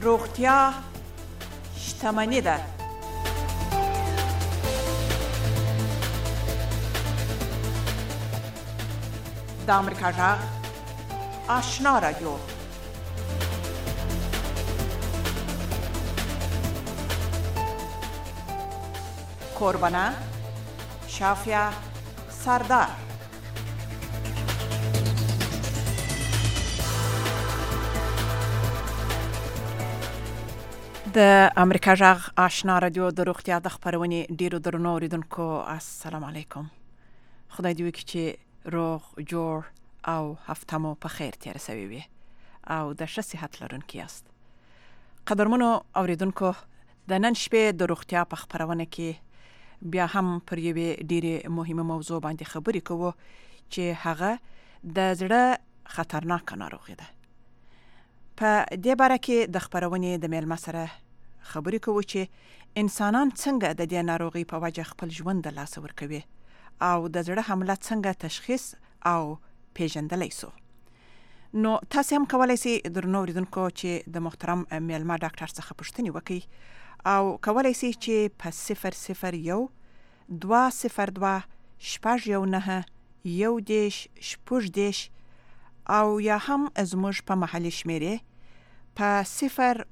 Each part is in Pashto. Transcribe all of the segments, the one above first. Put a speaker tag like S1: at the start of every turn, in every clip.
S1: روغتیا شتمني ده. د امریکا غږ آشنا رادیو. کوربانه شافیا سردار. د امریکا غږ آشنا رادیو د روغتیا د خبرونې ډیرو درنو اوریدونکو السلام علیکم. خدای دې وکړي چې روغ جوړ او هفته مو په خیر تیر شوي وي او د ښه صحت لرونکي یاست. قدرمنو اوریدونکو، د نن شپې د روغتیا په خبرونه کې بیا هم پر یوې ډیرې مهمه موضوع باندې خبرې کوو چې هغه د زړه خطرناک ناروغي ده. په دې باره کې د خبرونې د میلمه سره خبرې کوو چې انسانان څنګه د دې ناروغي په وجه خپل ژوند د لاسه ورکوي او د زړه حمله څنګه تشخیص او پیژندلی سو. نو تاسو هم کولای شئ درنو اوریدونکو چې د محترم میلمه ډاکټر څخه پوښتنې وکړئ او کولای شئ چې په 001 202 619 10 او یا هم زموږ په محلي شمیرې په 0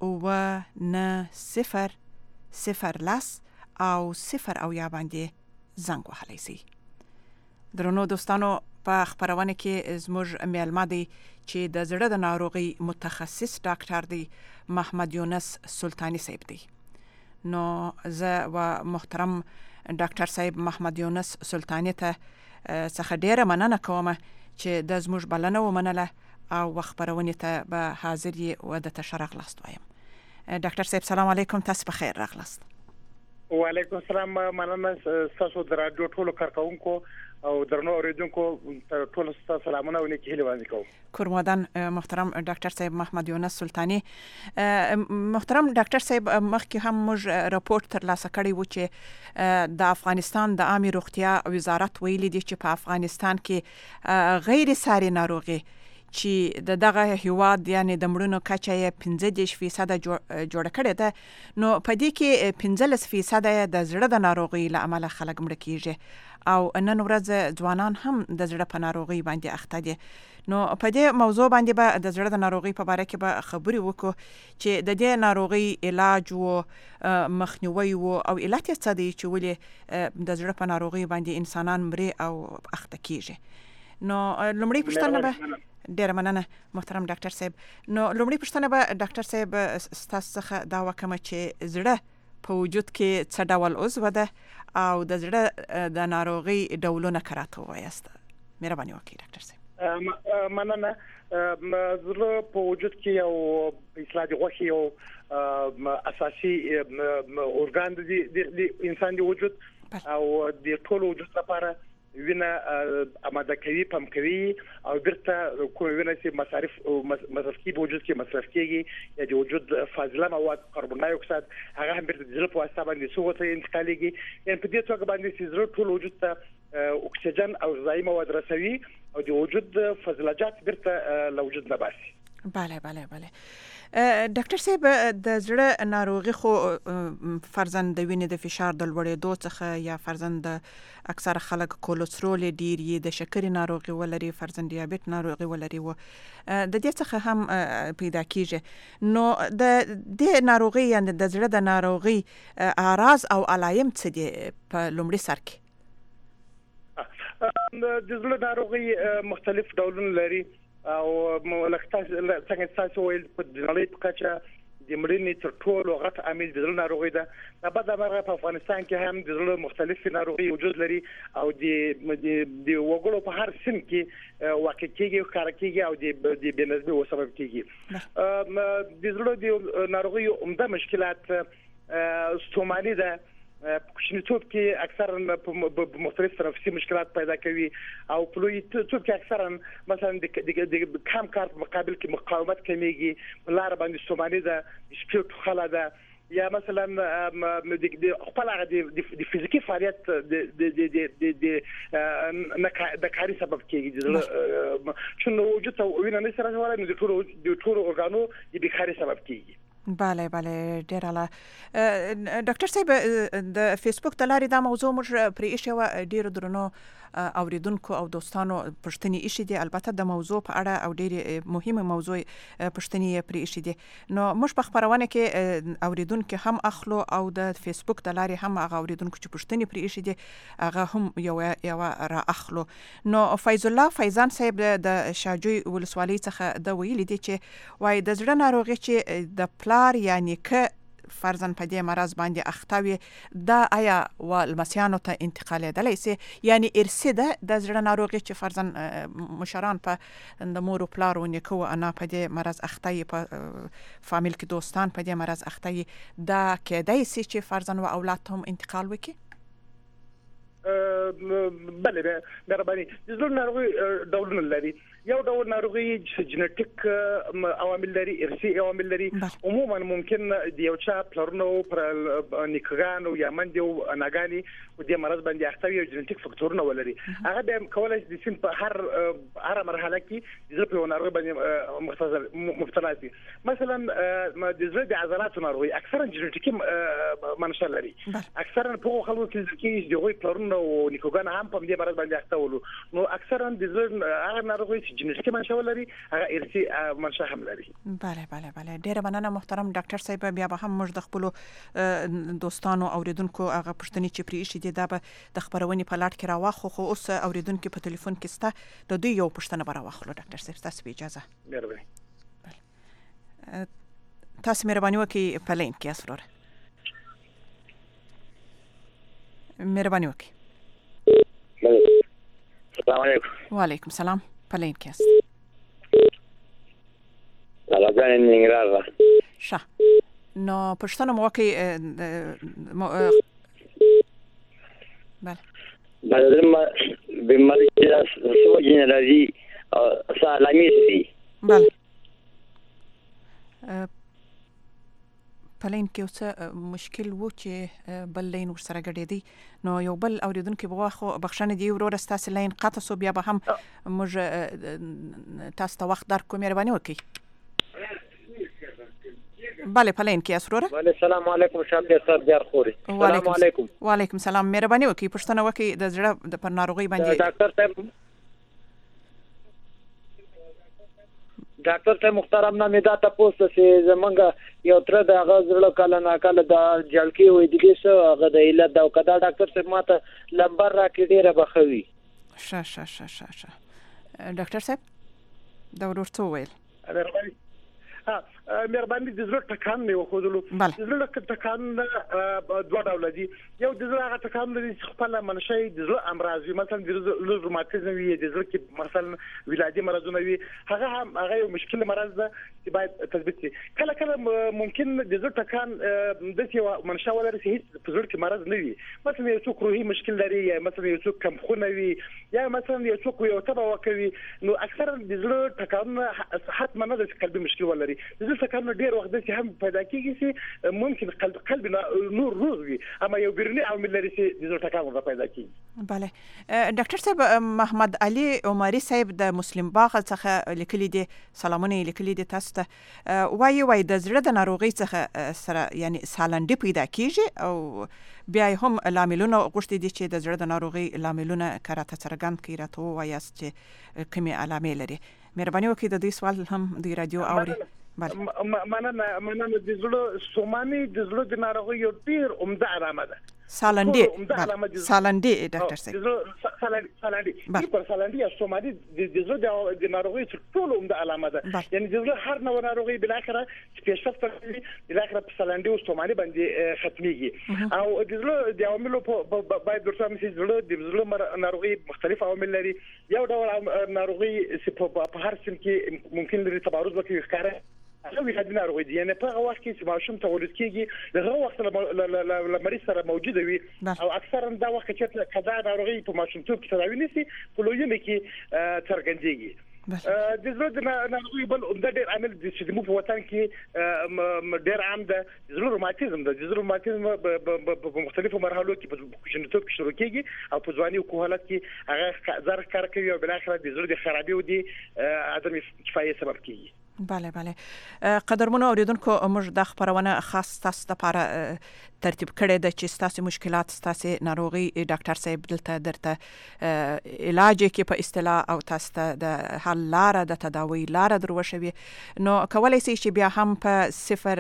S1: او 0 او یا باندې زنګ وهلی شئ. درنو دوستانو، په خبرونه کې زموږ میلمه دی چې د زړه د ناروغي متخصص ډاکټر دی، محمد یونس سلطانی صاحب دی. نو زه و محترم ډاکټر صاحب محمد یونس سلطانی ته څخه ډیره مننه کوم چې د زموږ بلنه ومنله او خبرونه ته به حاضر یې و د ته راغلاست وایم. ډاکټر صاحب سلام علیکم، تاسو په خیر راغلاست.
S2: وعلیکم السلام. مننه تاسو د رادیو ټولو کارکونکو او درنو اوریدونکو ټول ستاسو سلامونه او نیکی هیله وړاندې کوم.
S1: کورمدان محترم ډاکټر صاحب محمد یونس سلطانی. محترم ډاکټر صاحب، مخکې هم موږ راپورټ ترلاسه کړی و چې د افغانستان د عامه روغتیا وزارت ویلي دی چې په افغانستان کې غیر ساري ناروغي چې دغه هیواد یعنی د مړونو کچه یې 15% جوړه کړې ده. نو په دې کې 15% د زړه د ناروغي له امله خلک مړه کیږي او نن ورځ ځوانان هم د زړه په ناروغي باندې اخته دي. نو په دې موضوع باندې به د زړه د ناروغي په اړه کې به خبرې وکړو چې د دې ناروغي علاج او مخنیوي او علت یې څه دی چې ولې د زړه په ناروغي باندې انسانان مري او اخته کیږي. نو لومړی پوښتنه به ډیره مننه محترم ډاکټر صاحب. نو لومړی پوښتنه به ډاکټر صاحب ستاسو څخه دا وکړم چې زړه په وجود کې څه ډول عضو ده او د زړه د ناروغي ډولونه کراته وایست. مهرباني وکړئ ډاکټر صاحب.
S2: مننه. زړه په وجود کې یو په اصطلاح د غوښې یو اساسي ارګان دی د انسان د وجود او د ټول وجود لپاره وینه آماده کوي، پمپ کوي او بیرته کوم وینه چې مصرف کیږي په وجود کې مصرف کیږي یا د وجود فاضله مواد کاربن ډای اکساید هغه هم بیرته د زړه په واسطه باندې سوغه انتقالېږي. یعنې په دې توګه باندې چې زړه ټول وجود ته اکسیجن او غذایي مواد رسوي او د وجود فاضلجات بیرته له وجود نه باسي.
S1: بله. ډاکټر صاحب، د زړه ناروغي خو فرضاً د وینې د فشار د لوړېدو څخه یا فرضاً د اکثر خلک کولېسترول ډیر یې د شکرې ناروغي ولري، فرضاً دیابت ناروغي ولري و د دې څخه هم پیدا کیږي. نو د دې ناروغي یعنی د زړه د ناروغي اعراض او علائم څه دي په لومړي سر کې؟
S2: د زړه ناروغي مختلف ډولونه لري او څنګه تاسو ویل په نړۍ په کچه د مړینې تر ټولو غټ عامل د زړه ناروغي ده. د بعد مرغه په افغانستان کې هم د زړه مختلفې ناروغي وجود لري او د وګړو په هر سن کې واقع کیږي او کار کیږي او د بنسبت او سبب کیږي. د زړه د ناروغي عمده مشکلات ستوماني ده. کوچنیتوب کې اکثرا په مختلف تنفسي مشکلات پیدا کوي او په لویتوب کې اکثرا مثلا د کم کار په مقابل کې مقاومت کمیږي، لار باندې ستوماني ده، سپیټ خلا ده یا مثلا د خپل د فزیکی فعالیت د کاری سبب کیږي چې وجود ته وینه نه سره ورای نو د ټولو ارګانو د بیکاري سبب کیږي.
S1: بله ډیر اعلی. ډاکټر صاحب د فیسبوک د لارې دا موضوع موږ پرې ایښې وه، ډیرو درنو اوریدونکو او دوستانو پوښتنې ایښې دي، البته د موضوع په اړه او ډیرې مهمه موضوع پوښتنې یې پرې ایښې دي. نو موږ په خپرونه کې اوریدونکو هم اخلو او د فیسبوک د لارې هم هغه اوریدونکو چې پوښتنې پرې ایښې دي هغه هم یو را اخلو. نو فیض الله فیضان صاحب د شاجوی ولسوالۍ څخه د ویلي دي چې وای د زړه ناروغي چې د پلار یعنی که فرضاً په دې مرض باندې اخته وي دا آیا ولمسیانو ته انتقالېدلی سي، یعنی ارثي ده د زړه ناروغي چې فرضاً مشران په د مور و پلار و نیکه و انا په دې مرض اخته وي، په فامیل کې دوستان په دې مرض اخته وي، دا کېدای سي چې فرضاً و اولاد ته هم انتقال وکړي؟
S2: بله مهرباني. د زړه ناروغي ډولونه لري. یو ډول ناروغي چې جنټیک عوامل لري، ارثي عوامل لري. عموما ممکن د یو چا پلرونو پر نیکګانو یا مندي او اناګاني د دې مرض باندې اخته وي، جنټیک فاکتورونه ولري. هغه به کولای شي د سن په هر مرحله کې د زړه په ناروغي باندې مبتلا شي. مثلا د زړه د عضلاتو ناروغي اکثرا جنټیکي منشأ لري. اکثرا په خلکو کې د غوي پلرونو او نیکوګان هم په دې مرض باندې اخته ولو. نو اکثرا د زړه هغه ناروغي چې جنټیکي منشأ لري هغه ارثي منشأ هم لري.
S1: بله ډیره مننه محترم ډاکټر صاحب. بیا به هم موږ د خپل دوستانو اوریدونکو هغه پوښتنې چې پرې ایښې دي دا به د خپرونې په لاټ کې راواخلو، خو اوس اوریدونکو په ټلیفون کې سته، د دوی یو پوښتنه به راواخلو. ډاکټر صاحب تاسو به اجازه
S2: مهرباني.
S1: تاسو مهرباني وکړئ په لین کې اسرور مهرباني وکړئ.
S3: السلام علیکم.
S1: وعلیکم السلام. په لین کې است
S3: طالبان ننګرهار.
S1: ښه، نو پوښتنه مو وکړئ.
S3: بله بیماری چې سوجین راځي سالامي سي.
S1: بله په لین کې اوس مشکل وو چې بل لین ورسره ګډېدی، نو یو بل اوریدونکي به واخو بخښنه دی ورور ستاسو لین قطع سو، بیا به هم موږ تاسو ته وخت درکو. مهرباني وکړئ. بله په لین کې اسرور.
S3: بله السلام علیکم. شابه صاحب دیار خوري. السلام علیکم.
S1: وعلیکم السلام. مهرباني وکړئ پوښتنه وکړئ د زړه د پر ناروغي باندې.
S3: ډاکټر صاحب محترم نامې دا تاسو چې زمونږ یو تر د غزړه کله نه کله د جلکی وې دي څه هغه د علت دا کدا ډاکټر صاحب ماته لمبر راکې ډیره بخوي.
S1: ښه ډاکټر صاحب دا ورور څه ویل؟
S2: مهرباني. د زړه ټکان نه وخدلو. د زړه ټکان دوه ډول دي. یو د زړه ټکان لري چې خپل منشأ د زړه امراض وي، مثلا د زړه روماتیزم وي، د زړه کې مثلا ولادي مرزونه وي، هغه یو مشکل مرض ده چې باید تثبیت شي. کله ممکن د زړه ټکان د څه منشأ ولري چې هیڅ په زړه کې مرض نه وي، مثلا یو څوک روحي مشکل لري یا مثلا یو څوک کمخونه وي یا مثلا یو څوک یو تبه وکوي. نو اکثرا د زړه ټکان حتما نه د قلبي مشکل ولري. د زړه ټکان ډیر وخت چې هم پیدا کیږي چې ممکن قلب نور روغ وي، اما یو بیرونی عوامل لري چې د زړه ټکان پیدا کیږي.
S1: بله ډاکټر صاحب محمد علي عمري صاحب د مسلم باغ څخه لیکلي دي، سلامونه لیکلي دي تاسو ته. وای د زړه د ناروغي څخه سره یعنی سالنډي پیدا کیږي او بیا هم لاملونه غوښتي دي چې د زړه د ناروغي لاملونه کراته څرګند کړي، راته وایاست چې کومې علامې لري. مهرباني وکړئ د دې سوال هم د رادیو اوري.
S2: مننه. د زړه سوماني د زړه د ناروغي یو ډیر عمده علامه ده.
S1: سالنډي ډاکټر صاحب
S2: سالنډي پر سالنډي یا سوماني د زړه د ناروغي ټول عمده علامه ده. یعنی د زړه هر نوع ناروغي بل اخره سپیشل ترې بل اخره په سالنډي او سوماني باندې ختميږي. او د زړه د عواملو باید درته مې زړه د زړه ناروغي مختلف عوامل لري. یو ډول ناروغي چې په هر سن کې ممکن لري تبارز وکړي ښکاره هغه ولادي ناروغي دي، یعنی په هغه وخت کې چې ماشوم تولد کیږي دغه وخت له مریض سره موجوده وي او اکثرا دا وخت چې کدا ناروغي په ماشومتوب کې تداوی نشي په لویمه کې څرګندېږي. د زړه د ناروغي بل عمده ډېر عامل چې موږ په وطن کې ډېر عام ده د زړه روماتیزم ده. د زړه روماتیزم په مختلفو مرحلو کې په کوچنیتوب کې شروع کیږي او په ځواني او کهولت کې هغه زر کار کوي او بل اخر د زړه د خرابي او د عدم کفایت سبب کیږي.
S1: بله بله قدرمنو اوریدونکو موږ د خبرونه خاص تاسو لپاره ترتیب کړی د چې تاسو مشکلات تاسو ناروغي ډاکټر صاحب دلته درته علاج کې په اصطلاح او تاسو د حل لاره د تداوی لاره دروښوي نو کولای شئ چې بیا هم په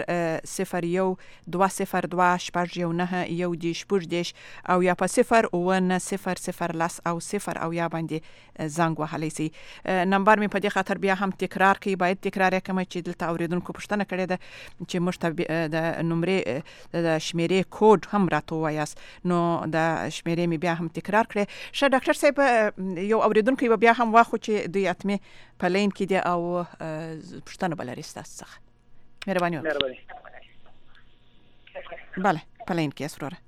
S1: 00202 شپږ یو نه یو د شپږ دیش او یا په 01000 او 0 او یا باندې زنګ وهلی شئ نمبر می په دې خاطر بیا هم تکرار کوي باید تکرار کوم چې دلته اوریدونکو پوښتنه کړې ده چې مشته د نمرې د شمیرې کوډ هم راته وایاست نو د شمیرې می بیا هم تکرار کړئ شه ډاکټر صاحب یو اوریدونکو بیا هم واخو چې دوی اتمه په لین کې دي او پوښتنه بلري تاسو څخه مهرباني بله په لین کې اسوره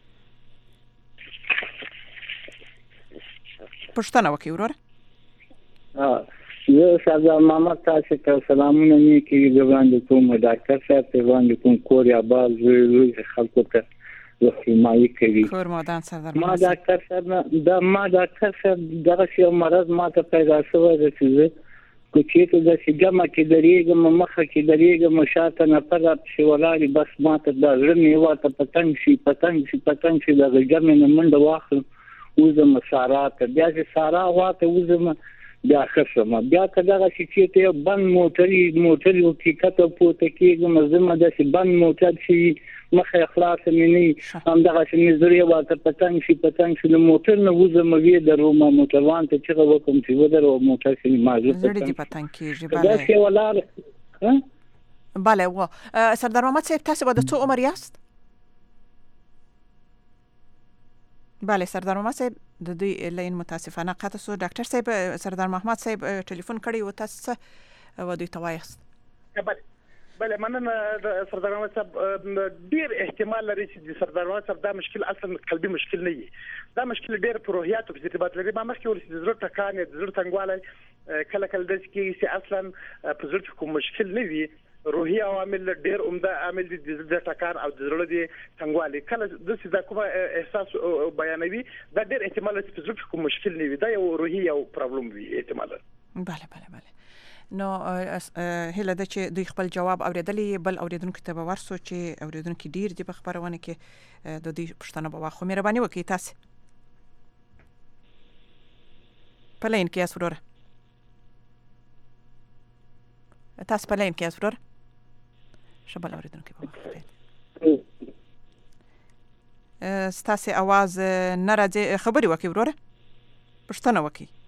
S1: پوښتنه وکړئ وروره
S4: یو سردار محمد تاسو ته سلامونه نیکی وړاندې کوم ډاکټر صاحب ته وړاندې کوم کور یا باز وی خلکو ته رحمایي کوي
S1: کور مودان سردار
S4: ما ډاکټر صاحب دغه یو مرض ما ته پیدا شوی دی چې کوچې ته د سیګما کې درېږم مخه کې درېږم شاته نه پرد شي ولاري بس ما ته د غرمې واته پتنګ شي د غرمې نه منډه واخلم وزم سارات بیا چې سارا واته وزم بیا خصم بیا کله چې ته بند موټر یو کېکته پوته کېږم زما د بند موټر شي مخه اخلاص مني هم دغه چې نظریه واته پتنګ شي د موټر نه وزم وی دروم موټروان ته چې وکم چې ودرو موټر شي مازه
S1: زړه دې پتنګ کېږي بله
S4: دا ولر
S1: بله و سردار محمد صاحب تاسو د څو عمر یاست بله سردار محمد صاحب د دوی لین متاسفانه قطع شو ډاکټر صاحب سردار محمد صاحب ټلیفون کړی و تاسو و دوی توایست
S2: بله مننه سردار محمد صاحب ډیر احتمال لري چې سردار محمد صاحب دا مشکل اصلا قلبي مشکل نه وي دا مشکل ډیر په روحیات او ارتباط لري ما مخکې ول چې زړه ټکان د زړه تنګوالی کله د چې اصلا په زړه کوم مشکل نه وي روحي عوامل ډیر عمده عامل دي د ټکان او د زړه د تنګوالي کله د څه د کوم احساس بیانوي دا ډیر احتمال چې په زړه کوم مشکل نه وي دا یو روحي یو پرابلم وي احتمال
S1: بله نو هله د چې دوی خپل جواب اوریدلې بل اوریدونکو ته به ورسو چې اوریدونکو ډیر دی په خبرونه کې د دې پښتنه به واخو مهرباني وکړئ تاسو په لین کې اسوره تاسو په لین کې اسوره شبل اوریدونکو به واخو ستاسو आवाज نه راځي خبري وکړئ وروره پښتنه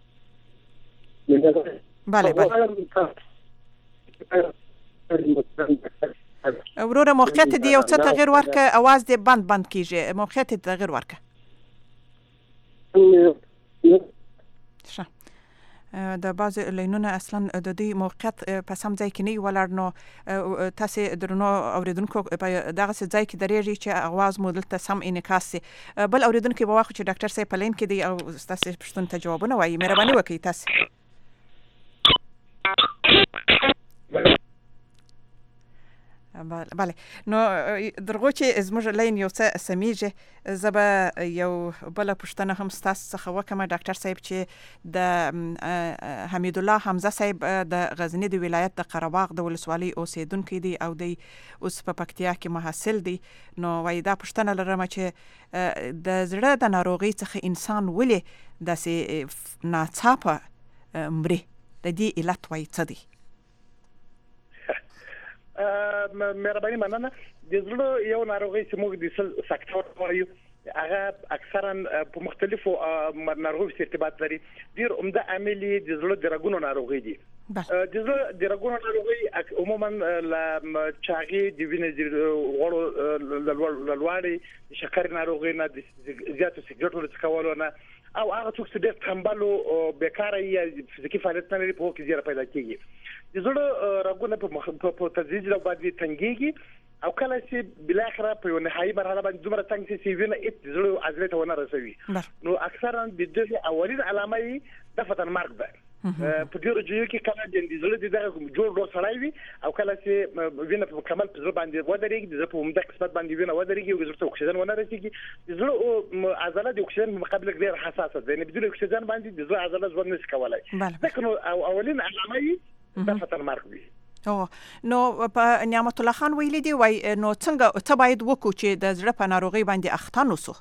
S1: وکړئ بله وروره موقعیت دی یو څه تغییر ورکه आवाज دی بند کیږي موقعیت تغییر ورکه د بعض لینونه اصلا د دې موقعیت په سم ځای کې نه ولر نو تاسو درنو اوریدونکو په دغه ځای کې درېږي چې आवाज مو دلته سم انعکاس بل اوریدونکو به واخو چې ډاکټر صاحب په لین کې دی او تاسو پښتون ته جوابونه وایي مهرباني وکړئ تاسو بله نو درغو چې زموږ لین یو څه سمیږي زبا یو بل پښتنه هم تاسو څخه وکم ډاکټر صاحب چې د حمید الله حمزه صاحب د غزنی د ولایت د قرهباغ د ولسوالۍ اوسیدونکو دی او د اوس په پکتیا کې محصل دی نو وای دا پښتنه لرم چې د زړه د ناروغي څخه انسان ولې داسې ناڅاپه مري د دې علت وای څه دی
S2: مهرباني مننه د زړه یو ناروغي چې موږ د سکتور وایو هغه اکثرا په مختلفو ناروغیو ارتباط لري ډیر عمده عامل د زړه د رګونو ناروغي دي د زړه د رګونو ناروغي عموما لا چاغي د وینې د غوړو لوړې شکر ناروغي نه د زیاتو سګرټو څکولو نه او هغه څوک چې ډېر تنبل او بیکاره یا فزیکي فعالیت نه لري په کې زیاته پیدا کیږي د زړه رګونه په تدریج له باندې تنګيږي او کله چې بل اخره په یو نهایي مرحله باندې دومره تنګ شي وینه د زړه عضلې ته ونه رسوي نو اکثرا د دې اولین علامه دفتن مرګ ده په ډیرو ځایو کې کله د زړه دغه جوړ سړی وي او کله چې وینه په کمال په زړه باندې ودرېږي د زړه په عمده قسمت باندې وینه ودرېږي او زړه ته اکسیجن ونه رسیږي د زړه عضله د اکسیجن په مقابل کې ډېر حساسه ده نه بدون اکسیجن باندې د زړه عضله ژوند نشي کولای ځکه نو اولین علامه دفتن مرګ وي
S1: نو په نعمت الله خان ویلي دی وای نو څنګه ته باید وکړو چې د زړه په ناروغي باندې اخته نوسو؟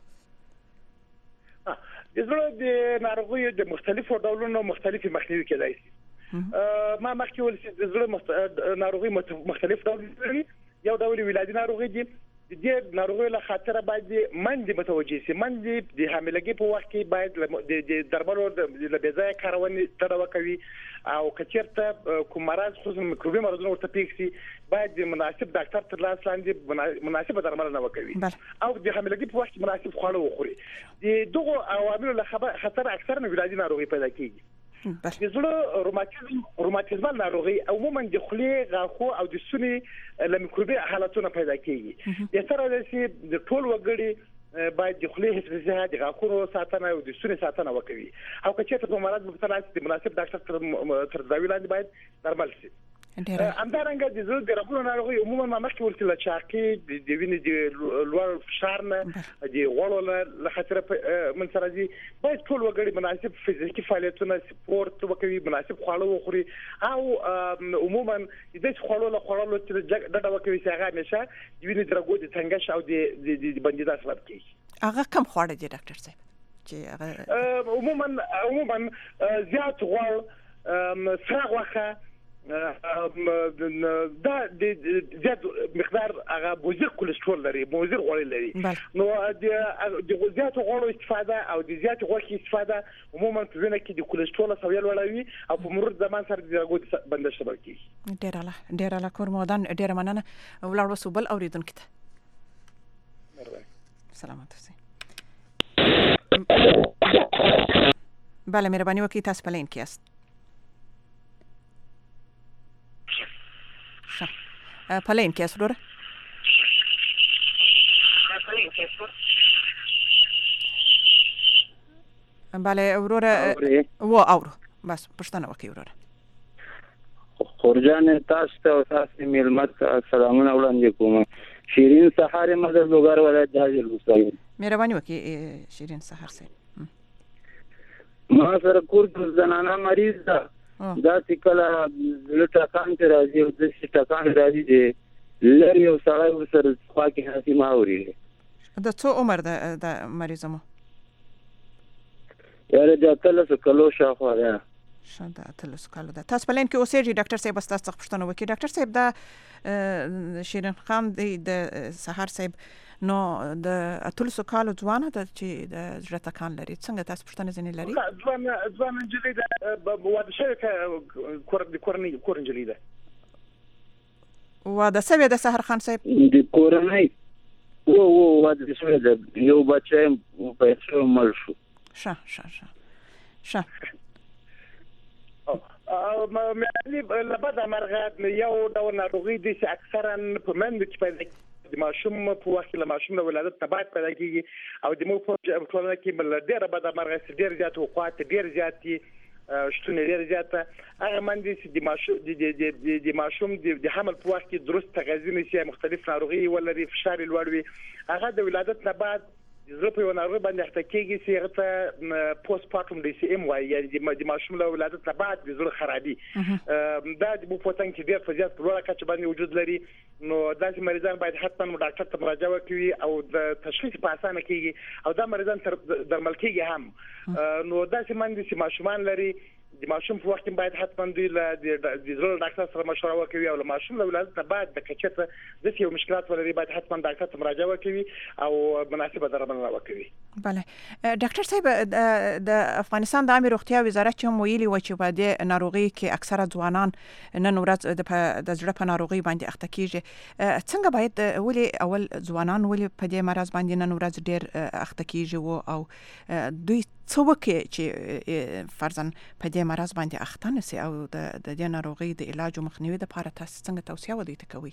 S2: د زړه د ناروغیو د مختلفو ډولونو مختلفي مخنیوي کېدای شي. ما مخکې ویل چې د زړه ناروغي مختلف ډول لري. یو ډول ولادي ناروغي دي. د دې ناروغیو له خاطر باید منځ متوجه شي. منځ د حاملګي په وخت کې باید د درملو د بېځایه کارونې تړاو کوي او کچېرته کوم مرض خصوصا میکروبي مرضونه ورته پیښ شي باید مناسب ډاکټر تر لاس لاندې مناسب درمل نه وکوي او د حاملګي په وخت مناسب خواړه وخوري. د دغه عواملو له خطر اکثر نه ولادي ناروغي پیدا کیږي. د زړه روماتیزمال ناروغي عموما د خولې غاښو او د سونې له میکروبي حالتونو پیدا کیږي. د سره د ټول وګړي باید د خولې حفظ د غاښونو ساتنه او د سونې ساتنه وکوي او که چېرته په مرض مبتلا شي د مناسب ډاکټر تر تداوی لاندې باید درمل شي. همدارنګه د زړه د رګونو ناروغي عموما ما مخکې ورته له چاقي د وینې د لوړ فشار نه د غوړو له خطر من سره دي باید ټول وګړي مناسب فزیکي فعالیتونه سپورت وکوي مناسب خواړه وخوري او عموما د دې خواړو له خورلو چې د وکوي چې هغه همیشه د وینې د رګو د تنګش او د بندیدا سبب کیږي.
S1: هغه کم خواړه دي ډاکټر صاحب چې هغه عموما زیات غوړ سره غوښه دا د زیات مقدار هغه مضر کولېسترول لري مضر غوړي لري. نو د زیات غوړو استفاده او د زیات غوښې استفاده عموما په وینه کې د کولېسترول سویل لوړوي او په مرور زمان سره د رګو بندش سبب کیږي. ډېر الله کورمودان ډېر مننه ولاړ وسو بل اوریدونکو ته سلامات اوسئ. بله مهرباني وکړئ تاسو په لین کې یاست. پلین کې اسوره بله وروره و اورو بس پښتنه وکي وروره
S4: خورجان تاسو ته تاسو ملمت سلامونه وړاندې کوم. شیرین سحر مدد لوګر ولایت حاضر حسین
S1: مهرباني وکي شیرین سحر
S4: ما سره کور د زنانه مریض ده دا کله لټکان ته راځي او د لټکان راځي د لری او سړی ورسره خوا کې هسي ما اوري.
S1: د څو عمر د مریضمو؟
S4: یاره د 13 کلو شاوخوا ده.
S1: د 13 کلو ده. تاسو په لین کې اوسېږئ ډاکټر صاحب تاسو څخه پوښتنه وکړي. ډاکټر صاحب دا شیرین خان د سحر صاحب نو د 13 کالو ځوانه ده چې د زړه ټکان لري څنګه تاسو پوښتنه ځنې لري؟
S2: ځوان نجلۍ ده واده شوې کور نجلۍ ده.
S1: واده شوې ده سحر خان صاحب؟
S4: د کورنۍ واده شوې ده یو بچی پیسو مړ شو.
S1: ښه
S2: معنی لبد مرغه یو ډول ناروغي دي چې اکثرا په منځ کې پیدا د ماشوم په وخت له ماشوم له ولادت نه بعد پیدا کیږي او د مو په ټولنه کې بل ډېر بد مرغه ډېر زیات وقات ډېر زیات شتون ډېر زیات هغه باندې چې د ماشوم د حمل په وخت کې درست تغذیه نشي مختلف ناروغي ولري فشار لوړ وي هغه د ولادت نه بعد زړه په ناروغي باندې اخته کېږي چې هغه ته پوست پارټم ډي سي ام وايي یعنی د ماشوم له ولادت نه بعد د زړه خرابي دا د بوفوتن کې ډېر فزیات په لوړه کچه باندې وجود لري. نو داسې مریضان باید حتما ډاکټر ته مراجعه وکړي او د تشخیص په اسانه کېږي او دا مریضان تر درمل کېږي هم. نو داسې باندې چې ماشومان لري د ماشوم په وخت کې باید حتما دوی له د زړه ډاکټر سره مشوره وکړي او له ماشوم له ولادت نه بعد د کچته د څه مشکلات ولري باید حتما ډاکټر ته مراجعه وکړي او مناسبه درمل وکړي.
S1: بله ډاکټر صاحب د افغانستان د عامه روغتیا وزارت هم ویلي و چې په دې ناروغي کې اکثره ځوانان نن ورځ د زړه په ناروغي باندې اخته کیږي. څنګه باید ولې اول ځوانان ولې په دې مرض باندې نن ورځ ډېر اخته کیږي او دوی څه وکړي چې فرضاً په دې مرض باندې اخته نشي او د دې ناروغي د علاج او مخنیوي لپاره تاسو څنګه توصیه ودی کوي؟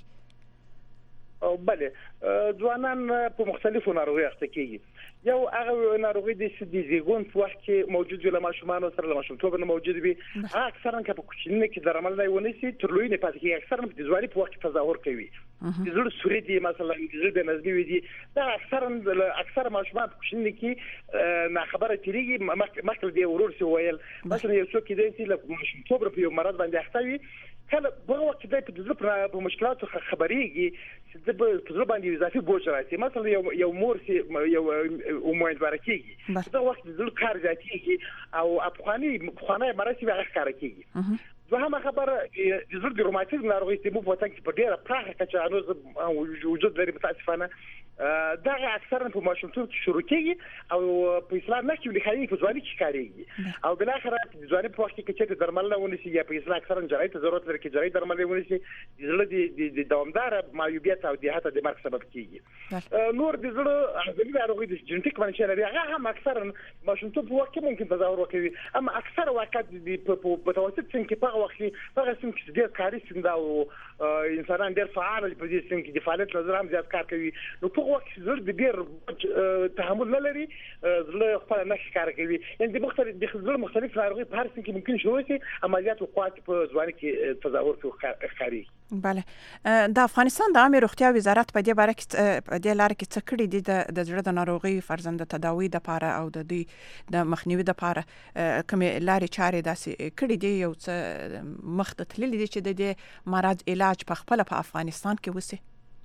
S2: بله ځوانان په مختلفو ناروغي اخته کیږي. یو هغه ناروغي د زیږون په وخت کې موجود وي له ماشومانو سره له ماشومتوب نه موجود وي هغه اکثرا که په کوچني کې درمل نه ونیسي تر لوی نه پاتې کیږي اکثرا په ځواني په وخت کې تظاهر کوي د زړه سوري دي مثلا د زړه د نزمي وي دي دا اکثر ماشومان په کوچني کې نه خبره تیریږي مخکې دی ورور سي ویل مثلا یو څوک دی چې له ماشومتوب په یو مرض باندې اخته وي کله په وخت کې د په مشکلاتو خبرېږي چې د په باندې اضافي بوج راځي مثلا یو مور سي یو امیدوار کیږي دا وخت د کار زیاتېږي او افغاني مراسم هغه کار کوي دوهمه خبره د زړه د روماتیزم ناروغي چې په وطن کې په ډیره پراخه کچه انوز وجود لري متاسفانه دا اکثرا په ماشومتوب کې شروع کیږي او په اسلام نه کې لخي په ځواني کې کاریږي او بل اخر د ځواني په وخت کې چې درمل نه ونیسي یا په اسلام اکثرا جراحي ته ضرورت لري چې جراحي درمل ونیسي د زړه د دوامدار معیوبیت او د حتی د مرګ سبب کیږي نور د زړه عضلي ناروغي د جنټیک باندې لري هغه هم اکثرا ماشومتوب په وخت کې ممکن تظاهر وکړي اما اکثر وخت په متوسط سن کې په وخت هغه سم چې ډېر کاري سند او انسانان ډېر فعال په دې سم کې د فعالیت نظر هم زیات کار کوي نو په وخت کې زړه د ډېر تحمل نه لري زړه خپل نه کار کوي یعنی د مختلف ناروغي په هر څه کې ممکن شوی شي عملیات او قوت په ځواني کې تظاهر کوي ښکاري
S1: بله د افغانستان د عامه روغتیا وزارت په دې باره کې په دې لار کې څه کړي دي د زړه د ناروغي فرزند تداوی د لپاره او د مخنیوي د لپاره کوم لارې چارې داسې کړي دي یو څه مخ ته تللي دي چې د مرض علاج په خپل په افغانستان کې وسی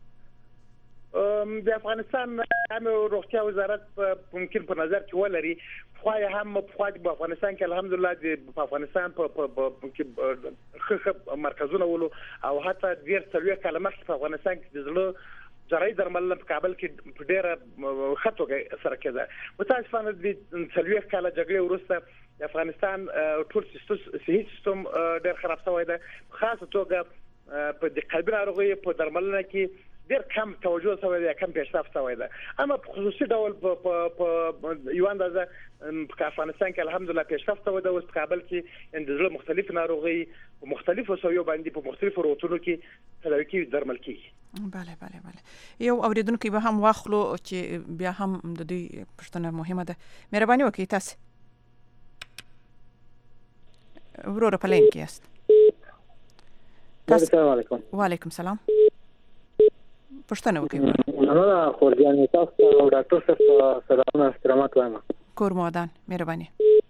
S2: د افغانستان عامه روغتیا وزارت ممکن په نظر کې ولري خو هم په افغانستان کې الحمدلله د افغانستان په مرکزونه ولو او حتی ډیر څلوي کلمه په افغانستان کې د زړه جراحي درمل په کابل کې ډیره خطوګه سره کېده متاسفانه د څلوي کاله جګړې وروسته د افغانستان ټول صحي سیستم ډیر خراب شوی دی خاصه توګه په د قلبي ناروغي په درملنه کې ډیر کم توجه شوی دی کم پیشرفت شوی دی اما په خصوصي ډول په یو اندازه په افغانستان کې الحمدلله پیشرفت شوی دی او په کابل کې د زړه مختلف ناروغي په مختلفو سویو باندې په مختلفو روغتونو کې تداوي کې درمل کیږي
S1: بله یو اوریدونکو به هم واخلو چې بیا هم د دې پښتنه مهمه ده مهرباني وکړئ تاسو ورور په لین کې است
S3: السلام علیکم
S1: وعلیکم السلام پښتنه وکړئ
S3: انا خورجان تاسو او ډاکټر صاحب سلام احترامات وایم
S1: کور مودان مهرباني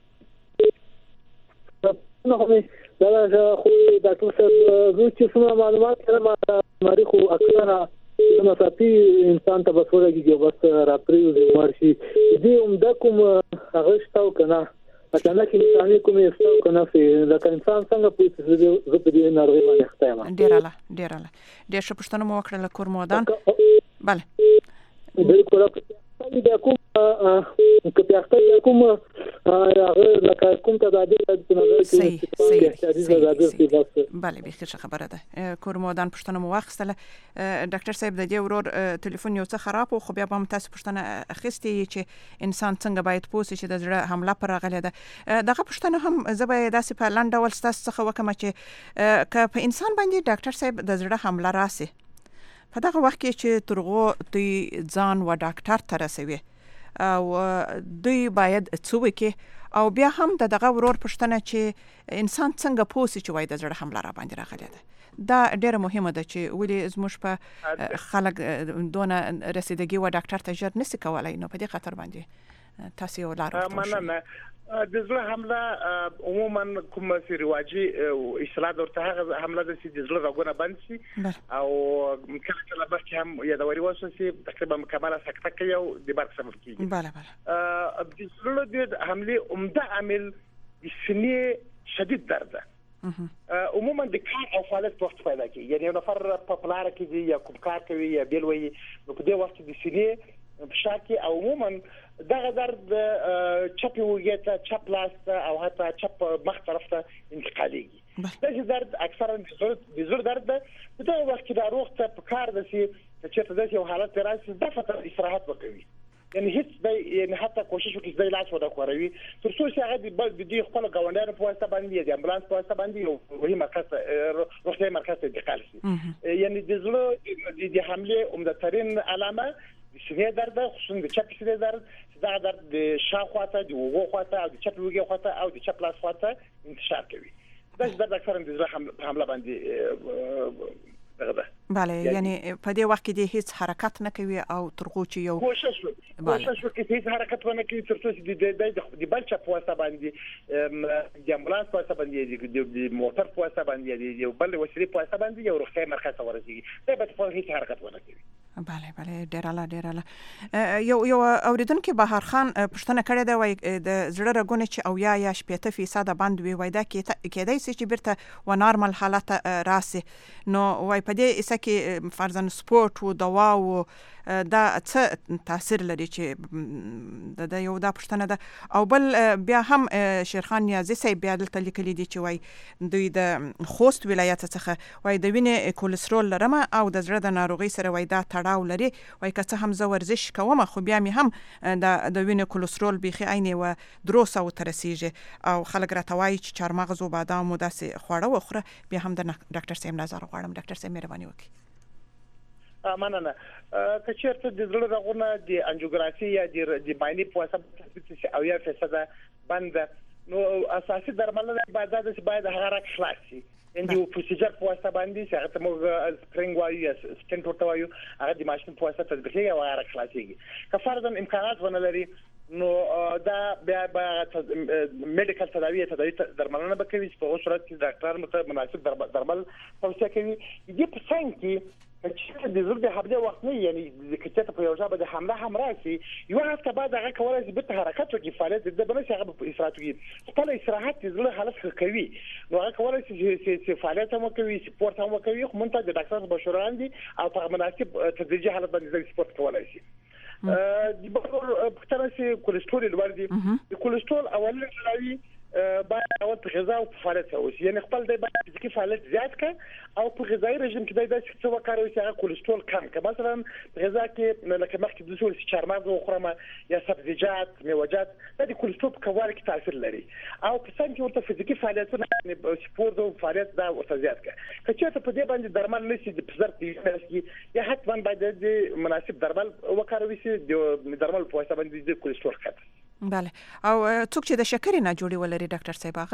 S3: نو دا خو ډاکټر صاحب زه چې څومره معلومات لرم ماري خو اکثره مسافي انسان ته بسورږي بس راپریږي مرشي دې عمده کوم هغه شتاو کنه مثلا کې انساني کوم یو کنه چې انسان څنګه پوهیږي زه په دې ناروغي باندې اخته یم
S1: ډیر ښه پوښتنه مو وکړه کور مودان بله
S3: بالکل دا کوم کته اخته کوم هغه لکه کوم تدابیر په نظر کې
S1: بله به ښه خبره ده کور مودان پوښتنه مو واخیستله ډاکټر صاحب د دې ورور ټلیفون یو څه خراب خو بیا به تاسو پوښتنه اخیستي چې انسان څنګه باید پوه شي چې د زړه حمله پر راغله ده دغه پوښتنه هم زبې داسې په لاندې ډول تاسو څخه وکم چې که په انسان باندې ډاکټر صاحب د زړه حمله راسي په دغه وخت کې چې ترغو دوی ځان و ډاکټر ته رسوي او دوی باید څه وکړي او بیا هم دغه ورور پوښتنه چې انسان څنګه پوه شي چې وای د زړه حمله را باندې راغلی ده دا ډیره مهمه ده چې ولې زموږ په خلک دونه رسیدګي و ډاکټر ته ژر نسی کولای نو په دې خاطر باندې تاسو یو لار
S2: مننه د زړه حمله عموما کوم سی رواجی اصلاح ورته هغه حمله د زړه راغونه بند شي او کله به هم یادوري وسوسي تقریبا مکمله سکته کوي او د برق سبب کیږي
S1: بله
S2: د زړه د حمله عمده عامل د سینې شدید درد عموما د کار او فعالیت وخت پیدا کوي یعنی یو نفر په پلار کې دی یا کوم کار کوي یا بیل وي نو په دې وخت د سینې بشاکي او عموما دغه درد چپ وګیته چپ لاس او حتی چپ مخ طرف ته انتقالېږي دا درد اکثرا د زړه درد ده په دغه وخت کې د روغ ته په کار ده چې چېرته داسې یو حالت راشي د فتره استراحت وکوي یعنی هیڅ یعنی حتی کوشش وکړي چې د علاج ودا کوي تر څو چې هغه د دې خپل غونډانو په واسطه باندې د امبولانس په واسطه باندې یو وهي مرکز روغتي مرکز ته انتقال شي یعنی د زړه د حمله عمدترین علامه د سینې درد خصوصا د چپ سینې درد دا درد د شاخواته د وګو خواته او د چپ وګو خواته او د چپ لاس خواته انتشار کوي دا درد اکثرا د زړه حمله باندې دغه
S1: بله یعنی په دې وخت کې د هیڅ حرکت نه کوي او ترغو چې یو
S2: کوشش وکړي چې حرکت ونه کوي تر څو چې د بل چا په واسطه باندې د امبولانس په واسطه باندې د موټر په واسطه باندې یو بل وسیله په واسطه باندې یو روغتیا مرکز ته ورسیږي دا به په هیڅ حرکت ونه کوي.
S1: بله ډیراله یو اوریدونکو بهار خان پښتنه کړې ده وای د زړه رګونه چې او یا 80% باندې وي وای دا کېدای شي چې بیرته و نارمل حالت راسي نو وای په دې اسه کې فرضاً سپورت او دوا او دا څه تاثیر لري چې د یو دا پښتنه ده او بل بیا هم شیرخان نیازی صاحب بیا دلته لیکلي دي چې وای دوی د خوست ولایت څخه وای د وینې کولېسترول لرمه او د زړه د ناروغي سره وای دا تړاو لري وای که څه هم زه ورزش کوم خو بیا مې هم د وینې کولېسترول بيخي عیني و 300 ته رسیږي او خلک راته وایي چې چارمغز او بادام او داسې خواړه وخوره بیا هم د ډاکټر صاحب نظر غواړم. ډاکټر صاحب مهرباني وکړئ.
S2: مننه. که چیرته د زړه رغونه د انجیوګرافي یا د مایني په واسطه تثبیت شي او 1% بند نو اساسي درملنه باید هغه راک خلاص شي ان یو پروسیجر په واسطه باندې چې هغه موږ سپرینګ وایو یا سټنټ ورته وایو هغه د ماشين په واسطه تطبیق کیږي او هغه خلاصيږي که فرضاً امکانات ونه لري نو دا بیا میډیکل تداوی درملنه به کوي په صورت کې ډاکټر مناسب درمل توصیه کوي. دې په څنګه کې چې د زړه د حمله وخت نه یعنی کچته په یو ځای د حمله هم راشي یو هفته بعد هغه کولای شي به حرکت وکړي فعالیت د بنه هغه په استراحت کې خپل استراحت د زړه حالت کوي نو هغه کولای شي چې فعالیت هم کوي سپورت هم کوي خو مونږ ته د ډاکټر مشوره اندي او په مناسب تدریجي حالت باندې سپورت کولای شي. د بخور پختنه سي کولېسترول لوړ دي د کولېسترول اول راوي باید اول په غذا او فعالیت اوسي یعنی خپل د فزیکي فعالیت زیات کړي او په غذایی رژیم کې د څه وکړو چې هغه کولېسترول کم کړي. مثلا په غذا کې لکه مخکې د څه چارمغز او خرم یا سبزیجات میوه‌جات د کولېسترول په کموالي کې تاثیر لري او په څنګه کې ورته فزیکي فعالیتونه سپورت او فعالیت دا ورته زیات کړي. که چېرته په دې باندې درمل نشي د پزر کې یا حتما باید د مناسب درمل وکړو چې د درمل په واسطه باندې د کولېسترول کټ.
S1: بله او څوک چې د شکرې ناجوړي ولري ډاکټر صاحب هغه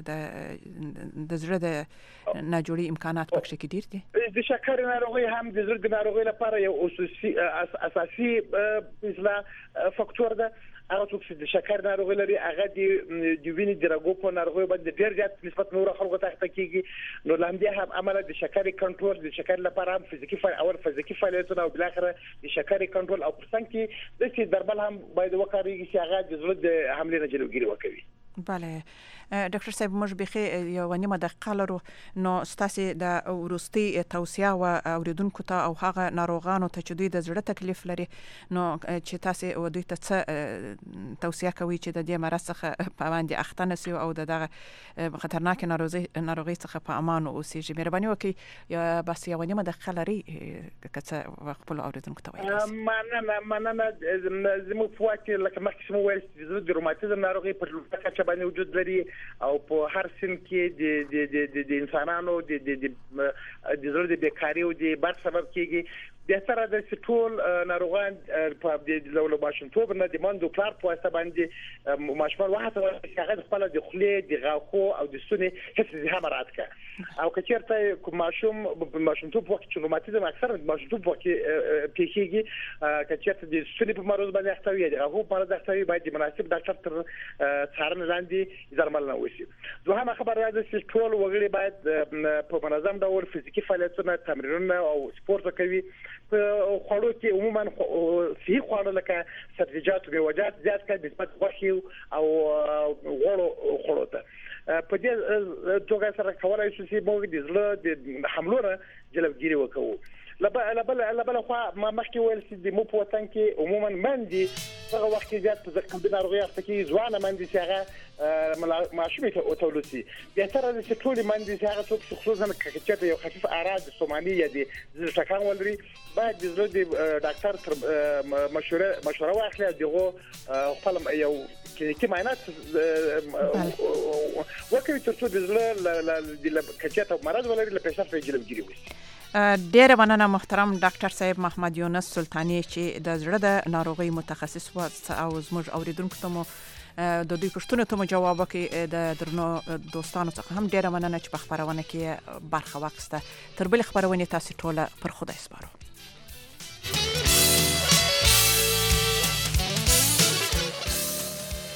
S1: څنګه د زړه د ناجوړي امکانات پکې کې ډیر دي.
S2: د شکرې ناروغي هم د زړه د ناروغي لپاره یو اساسي مثلا فاکتور ده. هغه څوک چې د شکر ناروغي لري هغه د وینې د رګو په ناروغي باندې ډیر زیات نسبت نور خلکو ته کېږي نو لاندې هم عمله د شکر کنټرول د شکر لپاره هم فزیکي فعالیتونه او بل اخر د شکر کنټرول او پرسنګ کې د څه درمل هم باید وکړي چې هغه د زړه د حمله نه جلوګیری وکړي.
S1: بله ډاکټر صاحب موږ بخي یو نیمه دقیقه لرو نو ستاسو د ورستي توصيه او اوریدونکو ته او هغه ناروغانو ته چې دوی د زړه تکلیف لري نو چې تاسو دوی ته څه توصيه کوي چې د دې مرض څخه په باندې اخته نشي او د خطرناک ناروغي څخه په امان اوسئ. مهرباني وکړئ یا بس یو نیمه دقیقه لري که خپل اوریدونکو ته وایي.
S2: مننه زموږ په وخت لکه مخکې مو ویل د روماتیزم ناروغي په لوړه باندې وجود لري او په هر سن کې د انسانانو د زړه د بیکاری او د بد سبب کېږي. د سره د ټول ناروغان په د لولو ماشومتوب نه د مندو کلار په واسطه باندې ماشومان وحته هغه خپل د خلې د غاخو او د سونې هیڅ هم رات کا او کچرته کوم ماشومتوب وخت چې روماتیزم اکثر ماشومتوب وخت کېږي کچرته د سونې په مرز باندې اختوي د غاخو په مرز اختوي باید مناسب ډاکټر تر څارنه لاندې درمل نه وشي. دوهمه خبره ده چې ټول وګړي باید په منظم ډول فزیکي فعالیتونه تمرینونه او سپورت کوي. په خوړو کې عموما صحي خواړه لکه سبزیجات او میوه‌جات زیات کړي نسبت غوښې او غوړو خوړو ته په دې توګه سره کولای شو چې موږ د زړه د حملو نه جلوګیری وکړو. لبل خو ما مخکې ویل چې د مو په وطن کې عموما مندي هغه وخت کې زیات ځکه د ناروغي اخته کې ځوانه مندي چې هغه ماشومه ته اوتولوسي د تر د ټولي مندي چې هغه څوک خصوصا کچته یو خفيف اعراض سومالي یا د زړه ټکان ولري باید د زړه د ډاکټر تر مشوره واخلي دغه خپل یو کلینیکي معاینات وکړي ترڅو د زړه د کچته مرض ولري لپاره پیسې جلوګیری وشي.
S1: ډیره مننه محترم ډاکټر صاحب محمد یونس سلطانی چې د زړه د ناروغي متخصص و او زموږ اوریدونکو ته مو د دوی پوښتنو ته مو جواب وکړي. د درنو دوستانو څخه هم ډیره مننه چې په خبرونه کې برخه واخیسته. تر بل خبرونه تاسو ټول پر خدای سپارو.